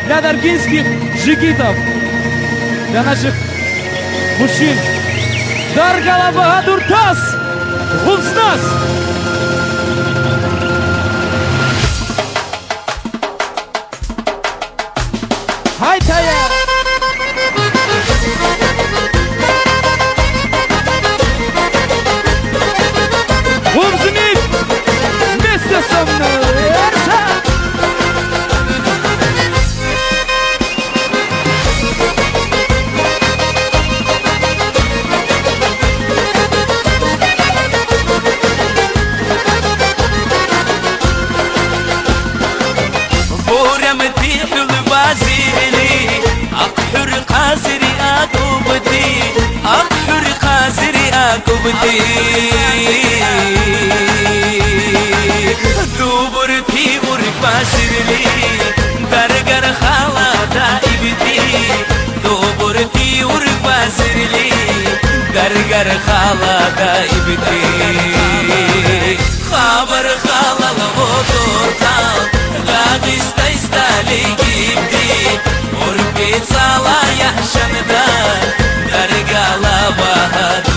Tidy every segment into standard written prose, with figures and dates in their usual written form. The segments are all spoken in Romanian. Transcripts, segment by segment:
для даргинских джигитов, для наших мужчин. Даргала Бахадур Тас, Гулснас! Хайтая! Гулзмит! Вместе со мной! Kubdi dubur thi ur pasirli dargar khala da ibdi dubur thi ur pasirli dargar khala da ibdi khabar khala wo ta gagista istali gibdi ur pe sala yahshanda dargala bahadur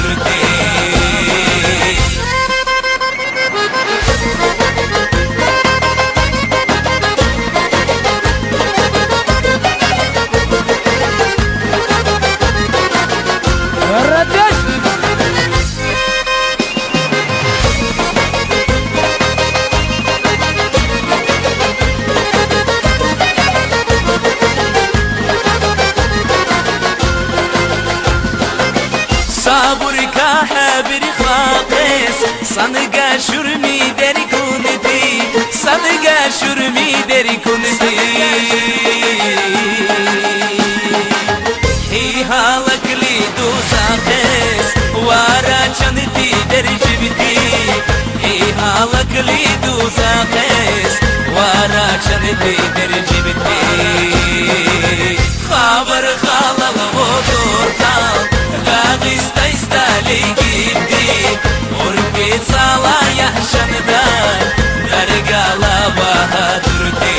Sanıga şurmi deri kunidi Sanıga şurmi deri kunidi Hi halakli du saqes Wara chandti deri jibdi Hi halakli du saqes Wara chandti deri jibdi Khabar khalal wo durta Gagista istali gibdi Sala yahshanda dargala bahadurti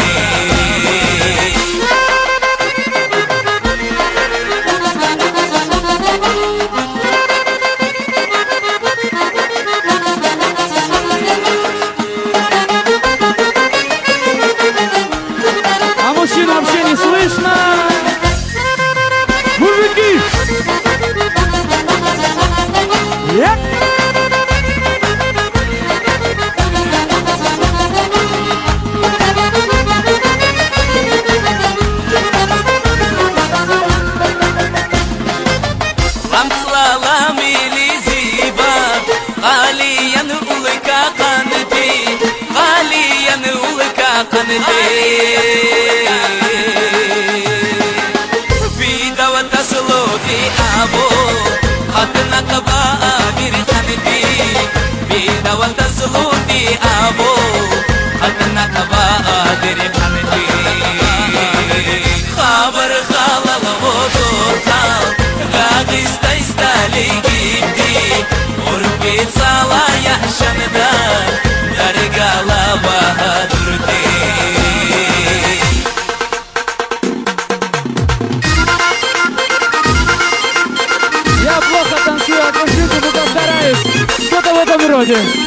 А мужчин вообще не слышно! Мужики! Vida wa taslodi abo hatna kabadir khanti Vida wa taslodi abo hatna kabadir khanti Khabar khalal wo ta gagista istali gibdi ur pe sala yahshanda dargala bahadurti Я плохо танцую, от мужчин буду стараюсь. Что-то в этом роде.